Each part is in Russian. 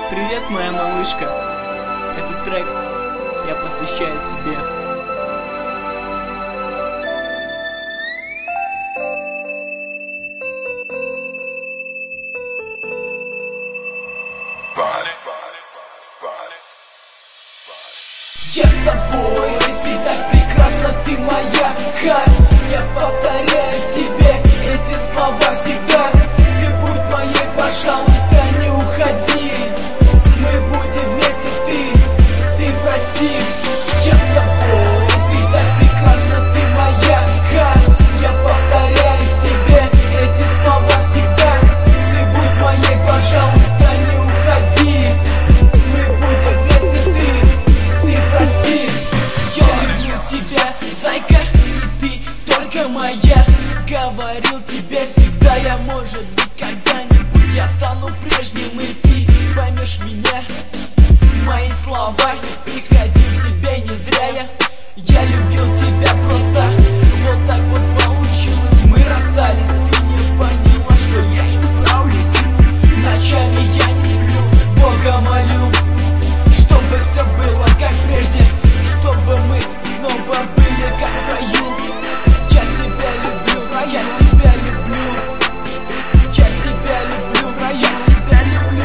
Привет, моя малышка. Этот трек я посвящаю тебе. Я с тобой, ты так прекрасна, ты моя харь. Я повторяю тебе эти слова всегда. Ты будь моей, пожалуйста, не уходи. Мы будем вместе, ты прости. Я с тобой, ты так прекрасна, ты моя харь. Я повторяю тебе эти слова всегда. Ты будь моей, пожалуйста, не уходи. Мы будем вместе, ты прости. Я люблю тебя, зайка, и ты только моя. Говорил тебе всегда я, может быть, когда-нибудь я стану прежним, и ты поймешь меня. Мои слова приходил к тебе не зря я любил тебя просто. Вот так вот получилось, мы расстались. Ты не поняла, что я исправлюсь. Ночами я не сплю, Бога молю, чтобы все было как прежде, чтобы мы снова были как в раю. Я тебя люблю, я тебя люблю. Я тебя люблю, я тебя люблю.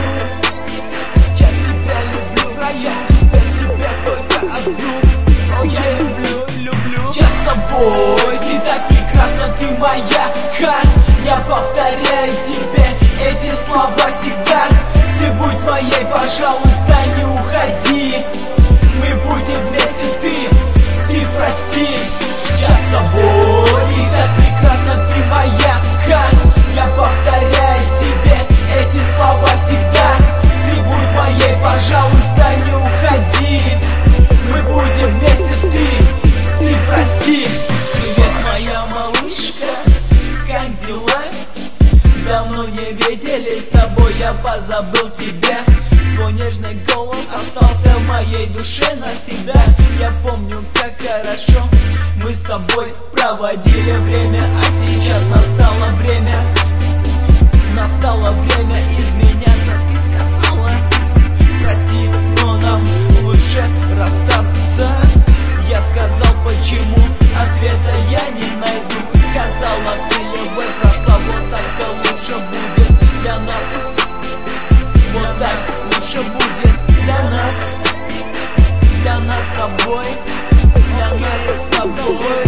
Я тебя люблю, я тебя только одну. О, я люблю. Я с тобой, ты так прекрасна, ты моя харь. Я повторяю тебе эти слова всегда. Ты будь моей, пожалуйста, не уходи. Мы будем вместе, ты прости. Я с тобой, ты так прекрасна, ты моя харь. Я повторяю тебе эти слова всегда. Ты будь моей, пожалуйста, не уходи. Мы будем вместе, ты прости. Привет, моя малышка, как дела? Давно не виделись, с тобой я позабыл тебя. Твой нежный голос остался в моей душе навсегда. Я помню, как хорошо мы с тобой проводили время. А сейчас настало время изменяться. Ты сказала, прости, но нам лучше расстаться. Я сказал, почему, ответа я не найду. Сказала, ты его прошла, вот так-то лучше будет для нас. Вот так лучше будет для нас с тобой. Для нас с тобой.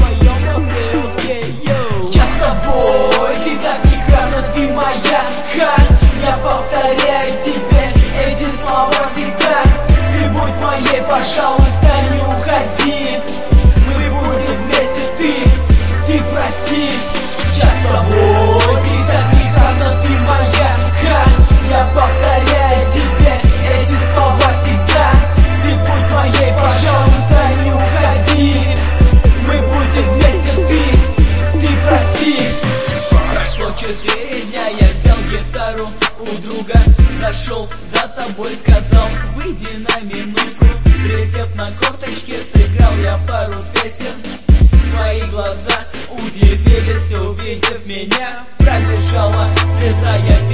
Я с тобой, ты так прекрасна, ты моя харь. Я повторяю тебе эти слова всегда. Ты будь моей, пожалуйста, не уходи. Мы будем вместе, ты прости. Я с тобой, ты так прекрасна, ты моя харь. Я повторяю тебе эти слова всегда. Ты будь моей, пожалуйста, не уходи. Мы будем вместе, ты прости. Прошло 4 дня, я взял гитару у друга. Зашел за тобой, сказал, выйди на минутку. Присев на корточке, сыграл я пару песен. Твои глаза удивились, увидев меня. Пробежала слеза, я